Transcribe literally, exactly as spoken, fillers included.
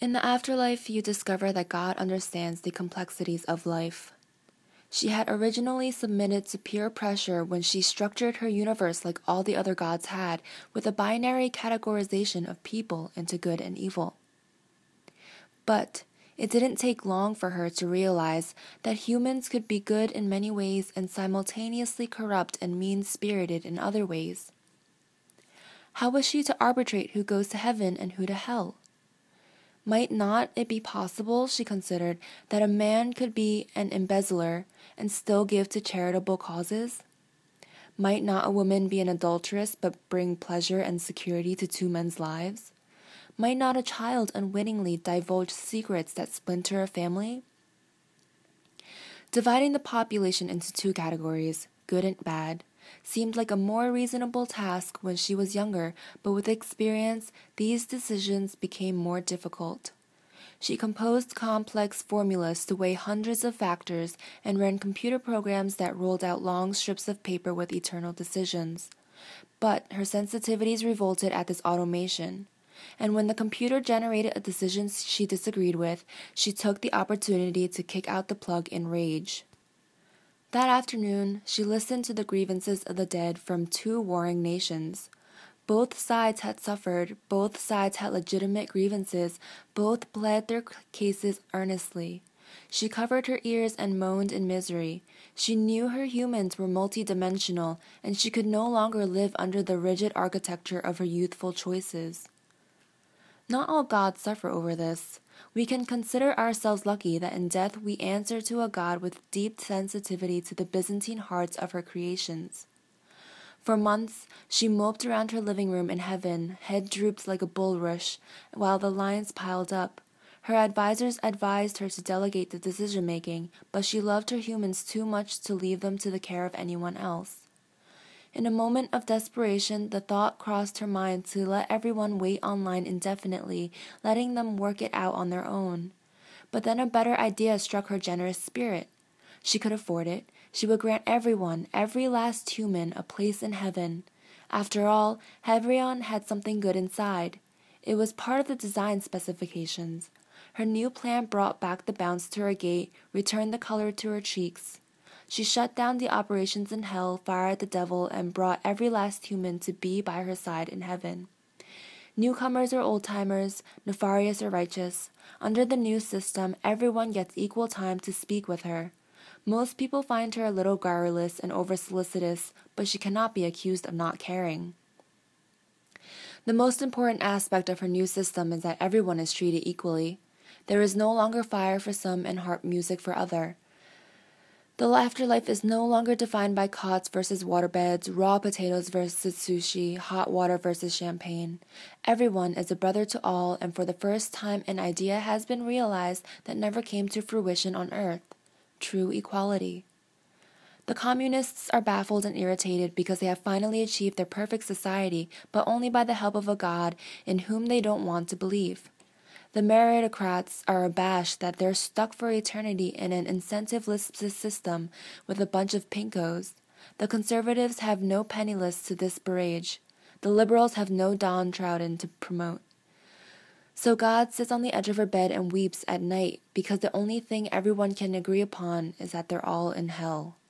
In the afterlife, you discover that God understands the complexities of life. She had originally submitted to peer pressure when she structured her universe like all the other gods had, with a binary categorization of people into good and evil. But it didn't take long for her to realize that humans could be good in many ways and simultaneously corrupt and mean-spirited in other ways. How was she to arbitrate who goes to heaven and who to hell? Might not it be possible, she considered, that a man could be an embezzler and still give to charitable causes? Might not a woman be an adulteress but bring pleasure and security to two men's lives? Might not a child unwittingly divulge secrets that splinter a family? Dividing the population into two categories, good and bad, seemed like a more reasonable task when she was younger, but with experience, these decisions became more difficult. She composed complex formulas to weigh hundreds of factors and ran computer programs that rolled out long strips of paper with eternal decisions. But her sensitivities revolted at this automation. And when the computer generated a decision she disagreed with, she took the opportunity to kick out the plug in rage. That afternoon, she listened to the grievances of the dead from two warring nations. Both sides had suffered, both sides had legitimate grievances, both pled their cases earnestly. She covered her ears and moaned in misery. She knew her humans were multidimensional, and she could no longer live under the rigid architecture of her youthful choices. Not all gods suffer over this. We can consider ourselves lucky that in death we answer to a God with deep sensitivity to the Byzantine hearts of her creations. For months, she moped around her living room in heaven, head drooped like a bulrush, while the lines piled up. Her advisors advised her to delegate the decision-making, but she loved her humans too much to leave them to the care of anyone else. In a moment of desperation, the thought crossed her mind to let everyone wait online indefinitely, letting them work it out on their own. But then a better idea struck her generous spirit. She could afford it. She would grant everyone, every last human, a place in heaven. After all, Hebrion had something good inside. It was part of the design specifications. Her new plan brought back the bounce to her gait, returned the color to her cheeks. She shut down the operations in hell, fired the devil, and brought every last human to be by her side in heaven. Newcomers or old-timers, nefarious or righteous, under the new system, everyone gets equal time to speak with her. Most people find her a little garrulous and over-solicitous, but she cannot be accused of not caring. The most important aspect of her new system is that everyone is treated equally. There is no longer fire for some and harp music for others. The afterlife is no longer defined by cots versus waterbeds, raw potatoes versus sushi, hot water versus champagne. Everyone is a brother to all, and for the first time an idea has been realized that never came to fruition on earth: true equality. The communists are baffled and irritated because they have finally achieved their perfect society, but only by the help of a God in whom they don't want to believe. The meritocrats are abashed that they're stuck for eternity in an incentiveless system with a bunch of pinkos. The conservatives have no penniless to disparage. The liberals have no downtrodden to promote. So God sits on the edge of her bed and weeps at night because the only thing everyone can agree upon is that they're all in hell.